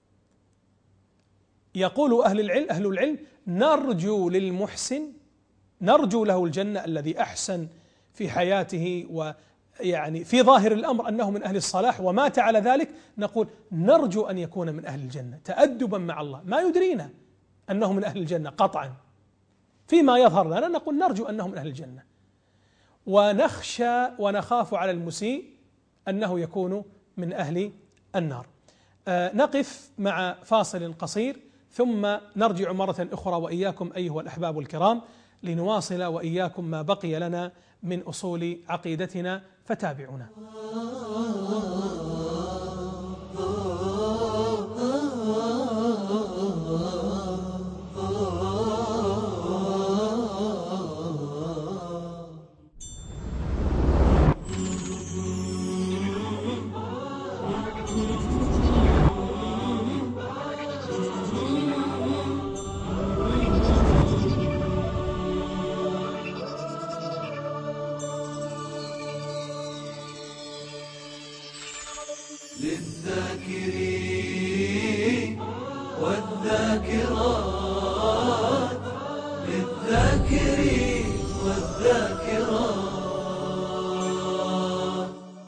يقول أهل العلم أهل العلم نرجو للمحسن، نرجو له الجنة الذي أحسن في حياته، ويعني في ظاهر الأمر أنه من أهل الصلاح ومات على ذلك، نقول نرجو أن يكون من أهل الجنة تأدبا مع الله. ما يدرينا أنه من أهل الجنة قطعا، فيما يظهر لنا نقول نرجو أنه من أهل الجنة، ونخشى ونخاف على المسيء أنه يكون من أهل النار. آه نقف مع فاصل قصير ثم نرجع مرة أخرى وإياكم أيها الأحباب الكرام لنواصل وإياكم ما بقي لنا من أصول عقيدتنا، فتابعونا. للذاكرين والذاكرات، للذاكرين والذاكرات.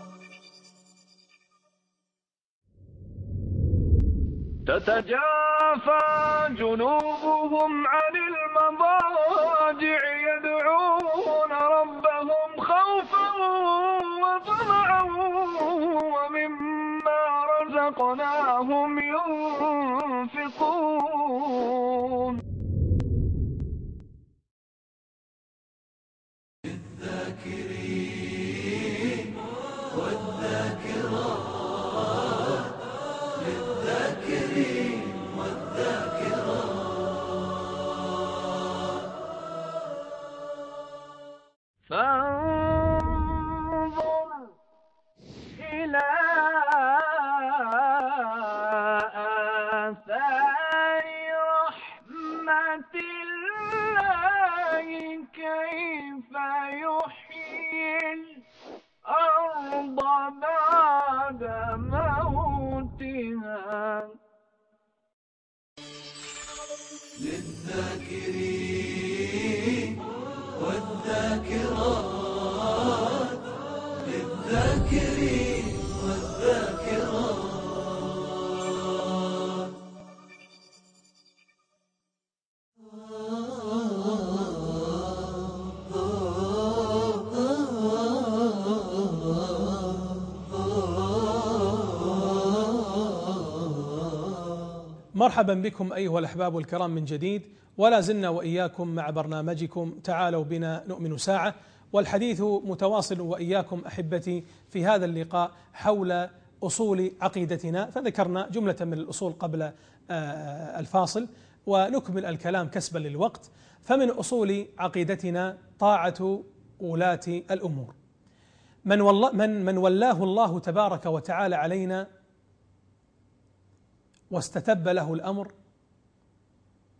تتجافى جنوبهم عن المضاجع يدعون ربهم خوفا وطمعا ومما رزقناهم ينفقون. للذاكرين والذاكرات، للذاكرين والذاكرات. فانظر إلى آثار رحمة الله كيف يحيي الأرض بعد موتها. للذاكرين والذاكرات، للذاكرين والذاكرات. مرحبا بكم أيها الأحباب الكرام من جديد، ولا زلنا وإياكم مع برنامجكم تعالوا بنا نؤمن ساعة، والحديث متواصل وإياكم أحبتي في هذا اللقاء حول أصول عقيدتنا. فذكرنا جملة من الأصول قبل الفاصل ونكمل الكلام كسبا للوقت. فمن أصول عقيدتنا طاعة ولاة الأمور، من, والله من, من ولاه الله تبارك وتعالى علينا واستتب له الأمر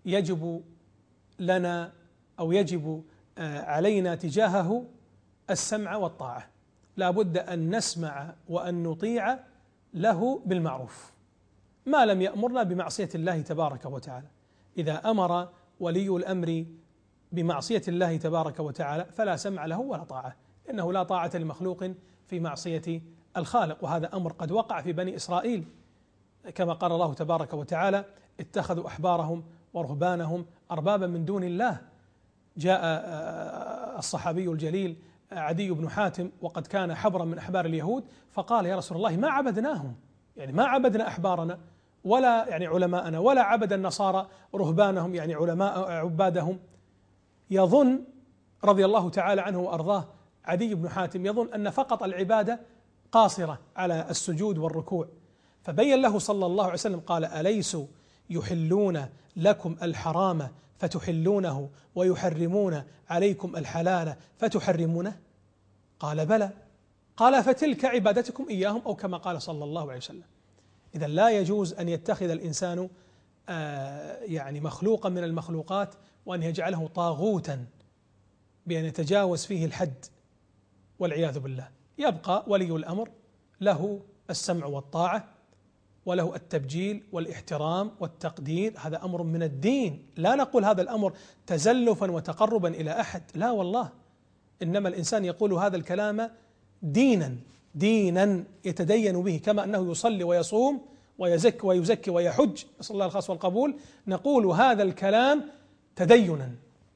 يجب لنا أو يجب علينا تجاهه السمع والطاعة، لا بد أن نسمع وأن نطيع له بالمعروف ما لم يأمرنا بمعصية الله تبارك وتعالى. إذا أمر ولي الأمر بمعصية الله تبارك وتعالى فلا سمع له ولا طاعة، إنه لا طاعة لمخلوق في معصية الخالق، وهذا أمر قد وقع في بني إسرائيل كما قال الله تبارك وتعالى: اتخذوا أحبارهم ورهبانهم أربابا من دون الله. جاء الصحابي الجليل عدي بن حاتم وقد كان حبرا من أحبار اليهود، فقال: يا رسول الله ما عبدناهم، يعني ما عبدنا أحبارنا ولا يعني علماءنا، ولا عبد النصارى رهبانهم يعني علماء عبادهم. يظن رضي الله تعالى عنه وأرضاه عدي بن حاتم يظن أن فقط العبادة قاصرة على السجود والركوع، فبين له صلى الله عليه وسلم قال: أليسوا يحلون لكم الحرام فتحلونه ويحرمون عليكم الحلال فتحرمونه؟ قال: بلى. قال: فتلك عبادتكم إياهم، أو كما قال صلى الله عليه وسلم. إذن لا يجوز أن يتخذ الإنسان آه يعني مخلوقا من المخلوقات وأن يجعله طاغوتا بأن يتجاوز فيه الحد والعياذ بالله. يبقى ولي الأمر له السمع والطاعة، وله التبجيل والاحترام والتقدير، هذا أمر من الدين. لا نقول هذا الأمر تزلفا وتقربا إلى أحد، لا والله، إنما الإنسان يقول هذا الكلام دينا دينا يتدين به، كما أنه يصلي ويصوم ويزكي ويزكي ويحج، نسأل الله الخاص والقبول، نقول هذا الكلام تدينا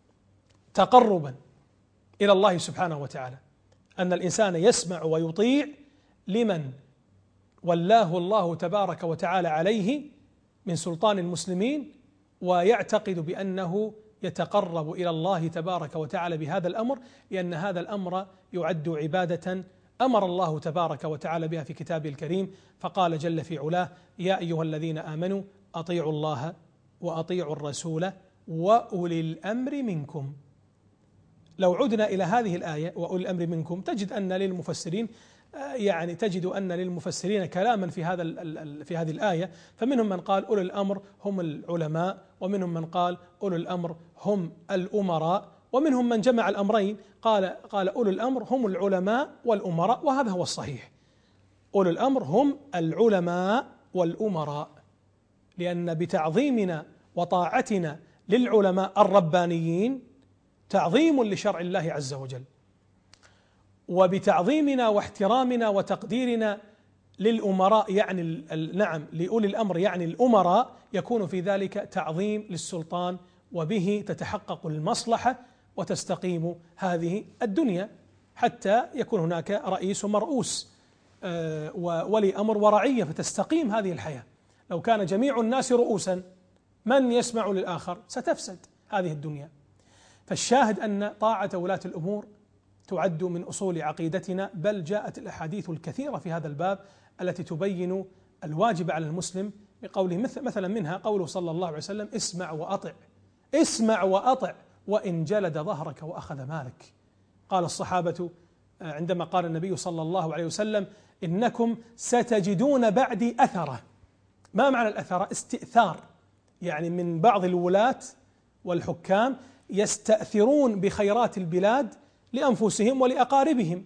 تقربا إلى الله سبحانه وتعالى، أن الإنسان يسمع ويطيع لمن ولاه الله تبارك وتعالى عليه من سلطان المسلمين، ويعتقد بأنه يتقرب إلى الله تبارك وتعالى بهذا الأمر، لأن هذا الأمر يعد عبادة أمر الله تبارك وتعالى بها في كتابه الكريم، فقال جل في علاه: يا أيها الذين آمنوا أطيعوا الله وأطيعوا الرسول وأولي الأمر منكم. لو عدنا إلى هذه الآية وأولي الأمر منكم تجد أن للمفسرين يعني تجد أن للمفسرين كلاما في هذا في هذه الآية، فمنهم من قال أولي الأمر هم العلماء، ومنهم من قال أولي الأمر هم الأمراء، ومنهم من جمع الأمرين قال قال أولي الأمر هم العلماء والأمراء، وهذا هو الصحيح. أولي الأمر هم العلماء والأمراء، لأن بتعظيمنا وطاعتنا للعلماء الربانيين تعظيم لشرع الله عز وجل، وبتعظيمنا واحترامنا وتقديرنا للأمراء يعني نعم لأولي الأمر يعني الأمراء، يكون في ذلك تعظيم للسلطان، وبه تتحقق المصلحة وتستقيم هذه الدنيا، حتى يكون هناك رئيس ومرؤوس وولي أمر ورعية فتستقيم هذه الحياة. لو كان جميع الناس رؤوسا من يسمع للآخر ستفسد هذه الدنيا. فالشاهد أن طاعة ولاة الأمور تعد من أصول عقيدتنا، بل جاءت الأحاديث الكثيرة في هذا الباب التي تبين الواجب على المسلم بقوله، مثلا منها قوله صلى الله عليه وسلم: اسمع وأطع، اسمع وأطع وإن جلد ظهرك وأخذ مالك. قال الصحابة عندما قال النبي صلى الله عليه وسلم: إنكم ستجدون بعدي أثرة. ما معنى الأثرة؟ استئثار، يعني من بعض الولاة والحكام يستأثرون بخيرات البلاد لأنفسهم ولأقاربهم.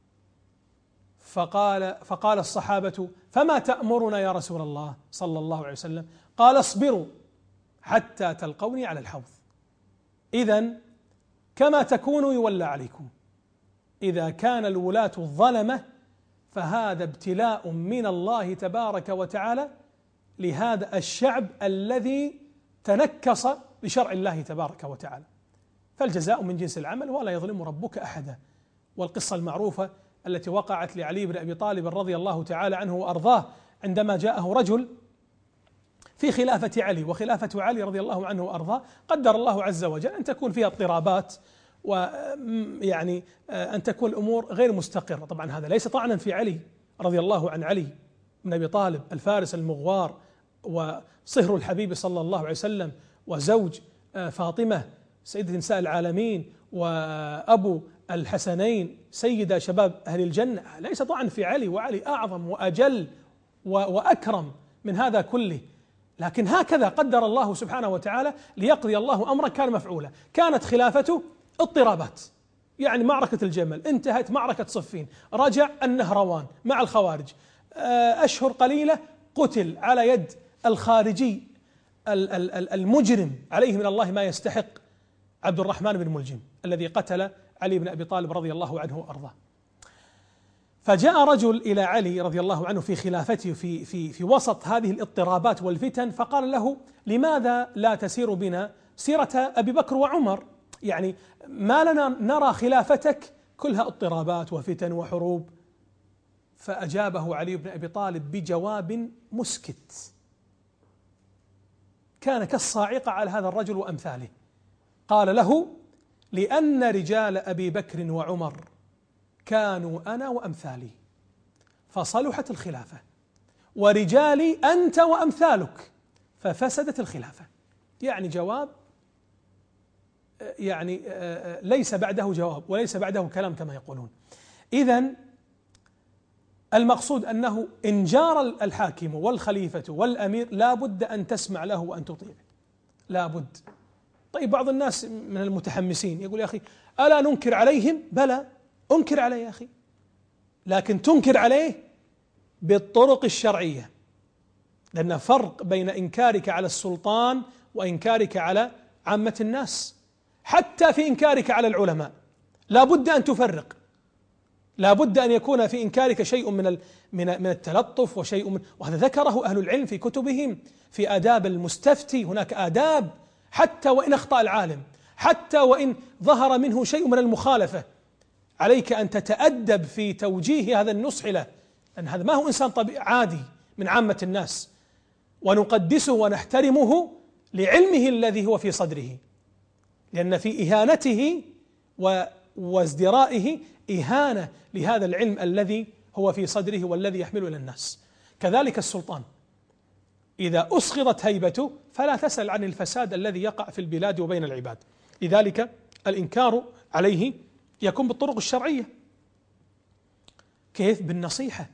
فقال فقال الصحابة: فما تأمرنا يا رسول الله صلى الله عليه وسلم؟ قال: اصبروا حتى تلقوني على الحوض. إذن كما تكونوا يولى عليكم. إذا كان الولاة الظلمة فهذا ابتلاء من الله تبارك وتعالى لهذا الشعب الذي تنكص بشرع الله تبارك وتعالى، فالجزاء من جنس العمل ولا يظلم ربك أحدا. والقصة المعروفة التي وقعت لعلي بن أبي طالب رضي الله تعالى عنه وأرضاه عندما جاءه رجل في خلافة علي، وخلافة علي رضي الله عنه وأرضاه قدر الله عز وجل أن تكون فيها اضطرابات، ويعني أن تكون الأمور غير مستقرة. طبعا هذا ليس طعنا في علي رضي الله عن علي بن أبي طالب الفارس المغوار، وصهر الحبيب صلى الله عليه وسلم، وزوج فاطمة سيدة نساء العالمين، وأبو الحسنين سيد شباب أهل الجنة. ليس طعن في علي، وعلي أعظم وأجل وأكرم من هذا كله، لكن هكذا قدر الله سبحانه وتعالى ليقضي الله أمرا كان مفعولا. كانت خلافته اضطرابات، يعني معركة الجمل انتهت، معركة صفين، رجع النهروان مع الخوارج، أشهر قليلة قتل على يد الخارجي المجرم عليه من الله ما يستحق، عبد الرحمن بن ملجم الذي قتل علي بن أبي طالب رضي الله عنه وأرضاه. فجاء رجل إلى علي رضي الله عنه في خلافته في في في وسط هذه الاضطرابات والفتن، فقال له: لماذا لا تسير بنا سيرة أبي بكر وعمر؟ يعني ما لنا نرى خلافتك كلها اضطرابات وفتن وحروب. فأجابه علي بن أبي طالب بجواب مسكت كان كالصاعقة على هذا الرجل وأمثاله. قال له: لأن رجال أبي بكر وعمر كانوا أنا وأمثالي فصلحت الخلافة، ورجالي أنت وأمثالك ففسدت الخلافة. يعني جواب يعني ليس بعده جواب وليس بعده كلام كما يقولون. إذن المقصود أنه إن جار الحاكم والخليفة والأمير لا بد أن تسمع له وأن تطيع، لا بد. طيب بعض الناس من المتحمسين يقول: يا أخي ألا ننكر عليهم؟ بلى أنكر عليه يا أخي، لكن تنكر عليه بالطرق الشرعية، لأن فرق بين إنكارك على السلطان وإنكارك على عامة الناس. حتى في إنكارك على العلماء لا بد أن تفرق، لا بد أن يكون في إنكارك شيء من من من التلطف وشيء من، وهذا ذكره أهل العلم في كتبهم في آداب المستفتي. هناك آداب حتى وإن أخطأ العالم، حتى وإن ظهر منه شيء من المخالفة، عليك أن تتأدب في توجيه هذا النصح له، لأن هذا ما هو إنسان طبيعي عادي من عامة الناس، ونقدسه ونحترمه لعلمه الذي هو في صدره، لأن في إهانته وازدرائه إهانة لهذا العلم الذي هو في صدره والذي يحمله إلى الناس. كذلك السلطان إذا أسقطت هيبته فلا تسأل عن الفساد الذي يقع في البلاد وبين العباد. لذلك الإنكار عليه يكون بالطرق الشرعية. كيف؟ بالنصيحة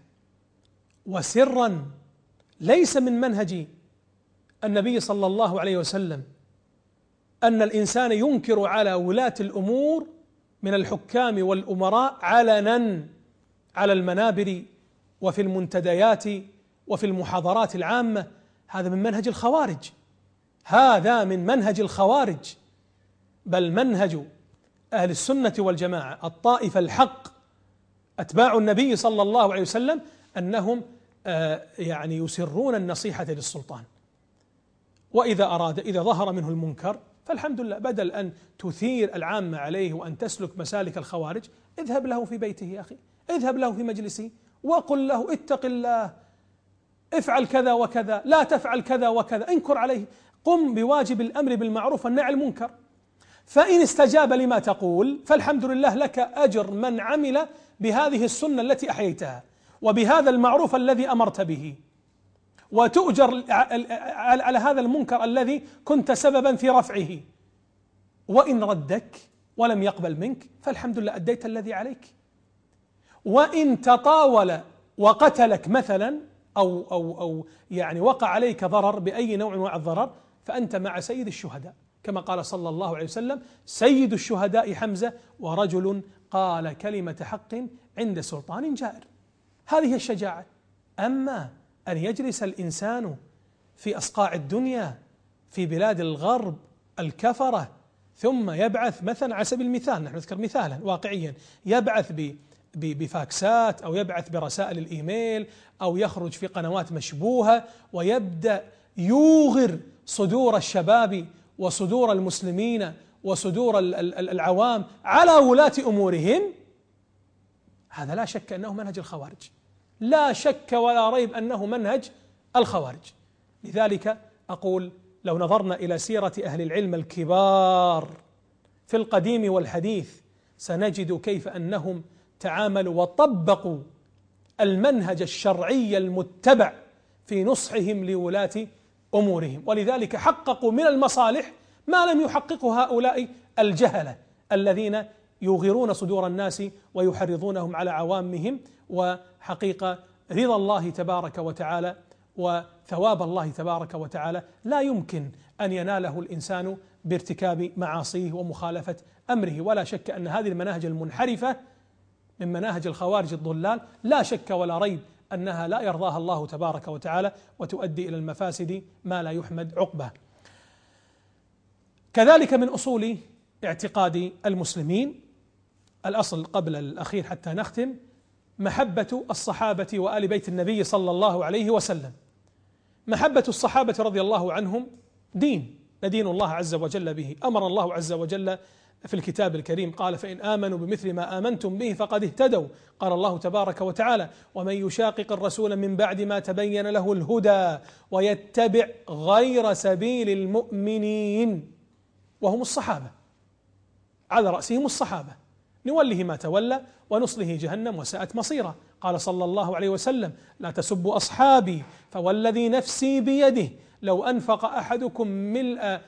وسرا. ليس من منهج النبي صلى الله عليه وسلم أن الإنسان ينكر على ولاة الأمور من الحكام والأمراء علنا على المنابر وفي المنتديات وفي المحاضرات العامة. هذا من منهج الخوارج، هذا من منهج الخوارج، بل منهج أهل السنة والجماعة الطائفة الحق أتباع النبي صلى الله عليه وسلم أنهم آه يعني يسرون النصيحة للسلطان، وإذا أراد إذا ظهر منه المنكر فالحمد لله، بدل أن تثير العامة عليه وأن تسلك مسالك الخوارج، اذهب له في بيته يا أخي، اذهب له في مجلسه وقل له: اتق الله، افعل كذا وكذا، لا تفعل كذا وكذا، انكر عليه، قم بواجب الأمر بالمعروف والنهي عن المنكر. فإن استجاب لما تقول فالحمد لله، لك أجر من عمل بهذه السنة التي أحييتها وبهذا المعروف الذي أمرت به، وتؤجر على هذا المنكر الذي كنت سببا في رفعه. وإن ردك ولم يقبل منك فالحمد لله، أديت الذي عليك. وإن تطاول وقتلك مثلا أو أو أو يعني وقع عليك ضرر بأي نوع من أنواع الضرر، فأنت مع سيد الشهداء، كما قال صلى الله عليه وسلم: سيد الشهداء حمزة، ورجل قال كلمة حق عند سلطان جائر. هذه الشجاعة. أما أن يجلس الإنسان في أصقاع الدنيا في بلاد الغرب الكفرة ثم يبعث مثلا، على سبيل المثال نحن نذكر مثالا واقعيا، يبعث بفاكسات أو يبعث برسائل الإيميل أو يخرج في قنوات مشبوهة ويبدأ يوغر صدور الشباب وصدور المسلمين وصدور العوام على ولاة أمورهم، هذا لا شك أنه منهج الخوارج، لا شك ولا ريب أنه منهج الخوارج. لذلك أقول: لو نظرنا إلى سيرة أهل العلم الكبار في القديم والحديث سنجد كيف أنهم تعاملوا وطبقوا المنهج الشرعي المتبع في نصحهم لولاة أمورهم، ولذلك حققوا من المصالح ما لم يحققه هؤلاء الجهلة الذين يوغرون صدور الناس ويحرضونهم على عوامهم. وحقيقة رضا الله تبارك وتعالى وثواب الله تبارك وتعالى لا يمكن أن يناله الإنسان بارتكاب معاصيه ومخالفة أمره. ولا شك أن هذه المناهج المنحرفة من مناهج الخوارج الضلال لا شك ولا ريب أنها لا يرضاها الله تبارك وتعالى، وتؤدي إلى المفاسد ما لا يحمد عقبه. كذلك من أصول اعتقاد المسلمين الأصل قبل الأخير حتى نختم محبة الصحابة وآل بيت النبي صلى الله عليه وسلم. محبة الصحابة رضي الله عنهم دين ندين الله عز وجل به. أمر الله عز وجل في الكتاب الكريم قال: فإن آمنوا بمثل ما آمنتم به فقد اهتدوا. قال الله تبارك وتعالى: ومن يشاقق الرسول من بعد ما تبين له الهدى ويتبع غير سبيل المؤمنين وهم الصحابة، على رأسهم الصحابة، نوله ما تولى ونصله جهنم وساءت مصيرا. قال صلى الله عليه وسلم: لا تسبوا أصحابي فوالذي نفسي بيده لو أنفق أحدكم ملء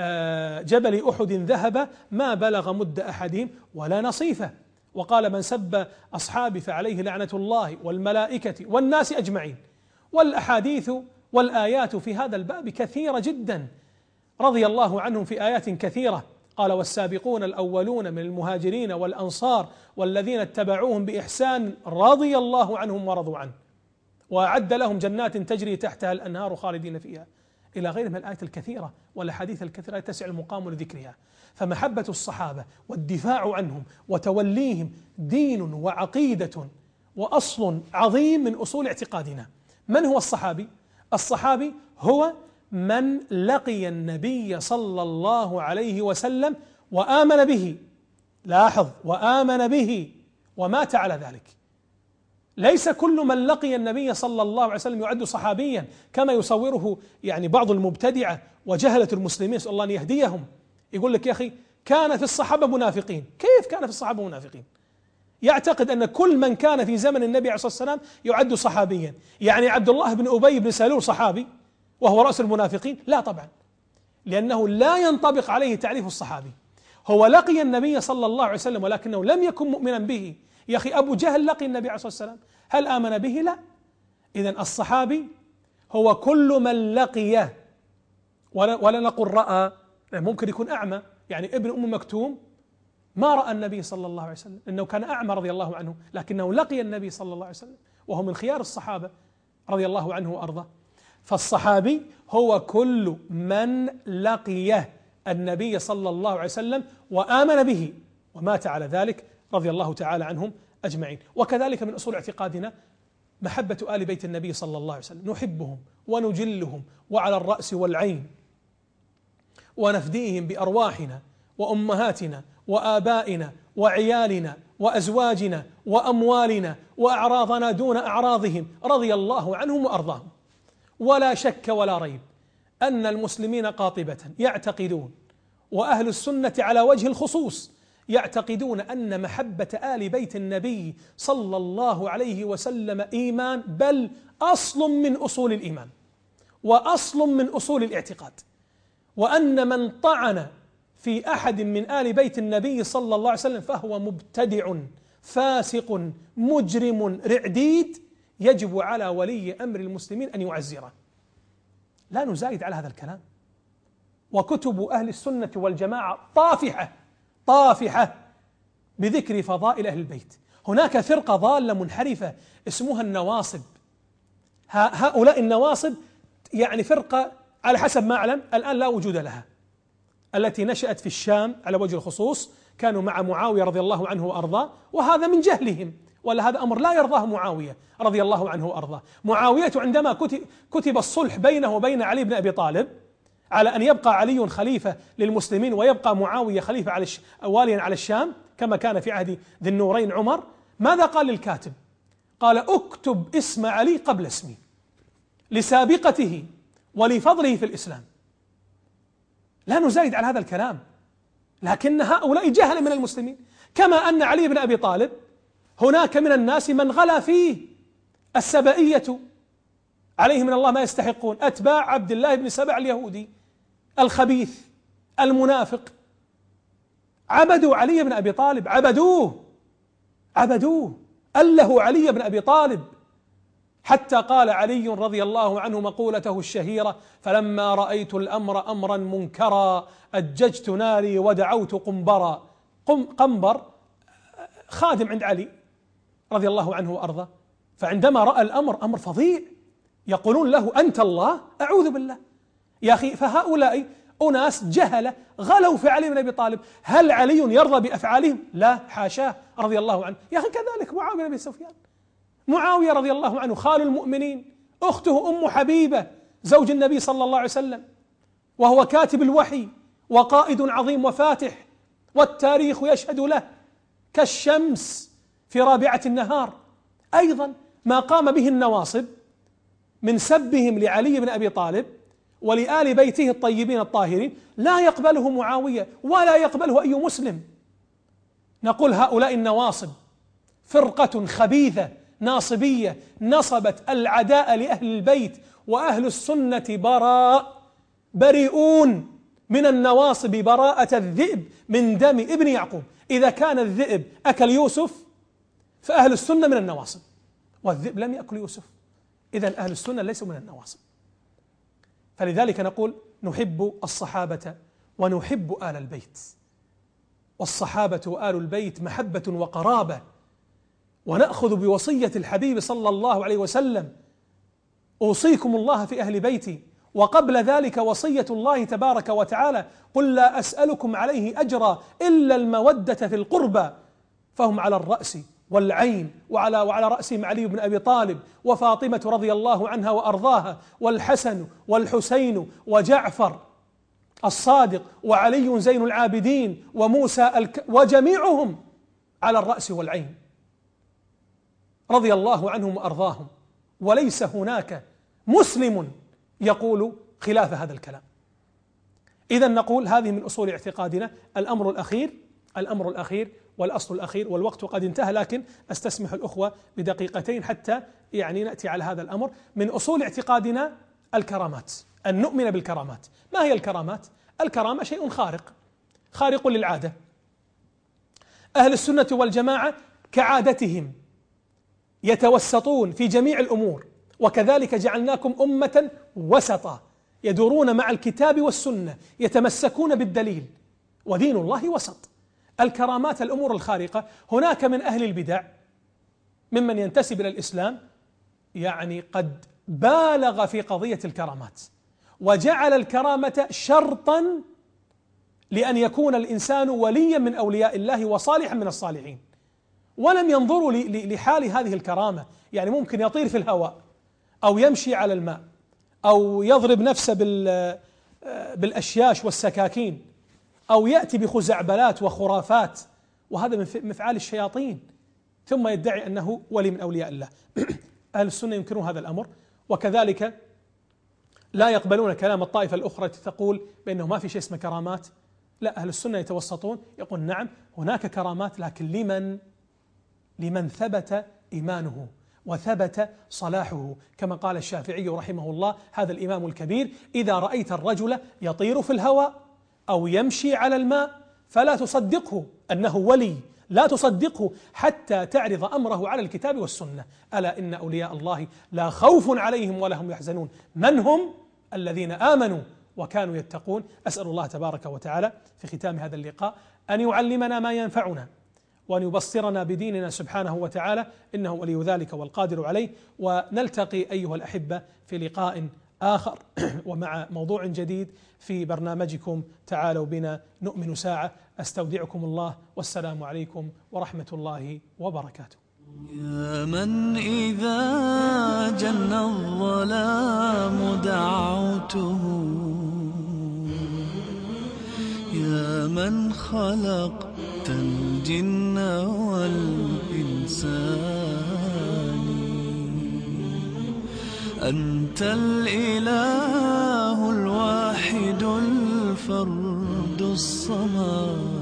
جبل أحد ذهب ما بلغ مد أحدهم ولا نصيفه. وقال: من سب أصحابي فعليه لعنة الله والملائكة والناس أجمعين. والأحاديث والآيات في هذا الباب كثيرة جدا، رضي الله عنهم في آيات كثيرة. قال: والسابقون الأولون من المهاجرين والأنصار والذين اتبعوهم بإحسان رضي الله عنهم ورضوا عنه وأعد لهم جنات تجري تحتها الأنهار خالدين فيها، إلى غير من الآيات الكثيرة والأحاديث الكثيرة تسع المقام لذكرها. فمحبة الصحابة والدفاع عنهم وتوليهم دين وعقيدة وأصل عظيم من أصول اعتقادنا. من هو الصحابي؟ الصحابي هو من لقي النبي صلى الله عليه وسلم وآمن به، لاحظ، وآمن به ومات على ذلك. ليس كل من لقي النبي صلى الله عليه وسلم يعد صحابيا كما يصوره يعني بعض المبتدعة وجهلة المسلمين، نسأل الله أن يهديهم. يقول لك: يا أخي كان في الصحابة منافقين. كيف كان في الصحابة منافقين؟ يعتقد أن كل من كان في زمن النبي عليه الصلاة والسلام يعد صحابيا. يعني عبد الله بن أبي بن سلول صحابي وهو رأس المنافقين؟ لا طبعا، لأنه لا ينطبق عليه تعريف الصحابي. هو لقي النبي صلى الله عليه وسلم ولكنه لم يكن مؤمنا به. يا أخي أبو جهل لقي النبي عليه الصلاة والسلام، هل آمن به؟ لا. إذن الصحابي هو كل من لقيه، ولا, ولا نقول رأى، ممكن يكون أعمى. يعني ابن أم مكتوم ما رأى النبي صلى الله عليه وسلم، إنه كان أعمى رضي الله عنه، لكنه لقي النبي صلى الله عليه وسلم وهو من خيار الصحابة رضي الله عنه وأرضاه. فالصحابي هو كل من لقيه النبي صلى الله عليه وسلم وآمن به ومات على ذلك رضي الله تعالى عنهم أجمعين. وكذلك من أصول اعتقادنا محبة آل بيت النبي صلى الله عليه وسلم، نحبهم ونجلهم وعلى الرأس والعين، ونفديهم بأرواحنا وأمهاتنا وآبائنا وعيالنا وأزواجنا وأموالنا وأعراضنا دون أعراضهم رضي الله عنهم وأرضاهم. ولا شك ولا ريب أن المسلمين قاطبة يعتقدون، وأهل السنة على وجه الخصوص يعتقدون أن محبة آل بيت النبي صلى الله عليه وسلم إيمان، بل أصل من أصول الإيمان وأصل من أصول الاعتقاد. وأن من طعن في أحد من آل بيت النبي صلى الله عليه وسلم فهو مبتدع فاسق مجرم رعديد، يجب على ولي أمر المسلمين أن يعزره. لا نزايد على هذا الكلام. وكتب أهل السنة والجماعة طافحة طافحة بذكر فضائل أهل البيت. هناك فرقة ضالة منحرفة اسمها النواصب. هؤلاء النواصب يعني فرقة على حسب ما أعلم الآن لا وجود لها، التي نشأت في الشام على وجه الخصوص، كانوا مع معاوية رضي الله عنه وأرضاه، وهذا من جهلهم، ولا هذا أمر لا يرضاه معاوية رضي الله عنه وأرضاه. معاوية عندما كتب, كتب الصلح بينه وبين علي بن أبي طالب على أن يبقى علي خليفة للمسلمين ويبقى معاوية خليفة على الش... واليا على الشام كما كان في عهد ذي النورين عمر، ماذا قال للكاتب؟ قال: اكتب اسم علي قبل اسمي لسابقته ولفضله في الإسلام. لا نزايد على هذا الكلام، لكن هؤلاء جهل من المسلمين. كما أن علي بن أبي طالب هناك من الناس من غلا فيه السبائية، عليه من الله ما يستحقون، أتباع عبد الله بن سبع اليهودي الخبيث المنافق، عبدوا علي بن أبي طالب، عبدوه عبدوه أله علي بن أبي طالب حتى قال علي رضي الله عنه مقولته الشهيرة: فلما رأيت الأمر أمرا منكرا أججت ناري ودعوت قنبرا. قنبر خادم عند علي رضي الله عنه وأرضاه، فعندما رأى الأمر أمر فظيع يقولون له: أنت الله؟ أعوذ بالله يا أخي. فهؤلاء أناس جهلة غلوا في علي بن أبي طالب. هل علي يرضى بأفعالهم؟ لا، حاشاه رضي الله عنه. يا أخي كذلك معاوية بن أبي سفيان، معاوية رضي الله عنه خال المؤمنين، أخته أم حبيبة زوج النبي صلى الله عليه وسلم، وهو كاتب الوحي وقائد عظيم وفاتح، والتاريخ يشهد له كالشمس في رابعة النهار. أيضا ما قام به النواصب من سبهم لعلي بن أبي طالب ولآل بيته الطيبين الطاهرين لا يقبله معاوية ولا يقبله أي مسلم. نقول هؤلاء النواصب فرقة خبيثة ناصبية نصبت العداء لأهل البيت، وأهل السنة براء بريئون من النواصب براءة الذئب من دم ابن يعقوب. إذا كان الذئب أكل يوسف فأهل السنة من النواصب، والذئب لم يأكل يوسف، إذن أهل السنة ليسوا من النواصب. فلذلك نقول نحب الصحابة ونحب آل البيت، والصحابة وآل البيت محبة وقرابة، ونأخذ بوصية الحبيب صلى الله عليه وسلم: أوصيكم الله في أهل بيتي. وقبل ذلك وصية الله تبارك وتعالى: قل لا أسألكم عليه أجرا إلا المودة في القربى، فهم على الرأس والعين، وعلى وعلى رأسهم علي بن أبي طالب وفاطمة رضي الله عنها وأرضاها، والحسن والحسين وجعفر الصادق وعلي زين العابدين وموسى الك وجميعهم على الرأس والعين رضي الله عنهم وأرضاهم. وليس هناك مسلم يقول خلاف هذا الكلام. إذن نقول هذه من أصول اعتقادنا. الأمر الأخير الأمر الأخير والأصل الأخير، والوقت قد انتهى، لكن أستسمح الأخوة بدقيقتين حتى يعني نأتي على هذا الأمر. من أصول اعتقادنا الكرامات، أن نؤمن بالكرامات. ما هي الكرامات؟ الكرامة شيء خارق خارق للعادة. أهل السنة والجماعة كعادتهم يتوسطون في جميع الأمور، وكذلك جعلناكم أمة وسطا يدورون مع الكتاب والسنة، يتمسكون بالدليل، ودين الله وسط. الكرامات الأمور الخارقة، هناك من أهل البدع ممن ينتسب إلى الإسلام يعني قد بالغ في قضية الكرامات، وجعل الكرامة شرطا لأن يكون الإنسان وليا من أولياء الله وصالحا من الصالحين، ولم ينظروا لحال هذه الكرامة. يعني ممكن يطير في الهواء أو يمشي على الماء أو يضرب نفسه بالأشياش والسكاكين أو يأتي بخزعبلات وخرافات، وهذا من أفعال الشياطين، ثم يدعي أنه ولي من أولياء الله. أهل السنة ينكرون هذا الأمر، وكذلك لا يقبلون كلام الطائفة الأخرى تقول بأنه ما في شيء اسمه كرامات. لا، أهل السنة يتوسطون، يقول نعم هناك كرامات، لكن لمن لمن ثبت إيمانه وثبت صلاحه، كما قال الشافعي رحمه الله هذا الإمام الكبير: إذا رأيت الرجل يطير في الهواء أو يمشي على الماء فلا تصدقه أنه ولي، لا تصدقه حتى تعرض أمره على الكتاب والسنة. ألا إن أولياء الله لا خوف عليهم ولا هم يحزنون. من هم؟ الذين آمنوا وكانوا يتقون. أسأل الله تبارك وتعالى في ختام هذا اللقاء أن يعلمنا ما ينفعنا، وأن يبصرنا بديننا سبحانه وتعالى، إنه ولي ذلك والقادر عليه. ونلتقي أيها الأحبة في لقاء آخر ومع موضوع جديد في برنامجكم تعالوا بنا نؤمن ساعة. أستودعكم الله، والسلام عليكم ورحمة الله وبركاته. يا من إذا جن الظلام دعوته، يا من خلقت الجن والإنسان، أنت الإله الواحد الفرد الصمد،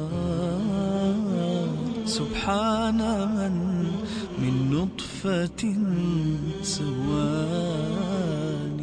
سبحان من من نطفة سواني.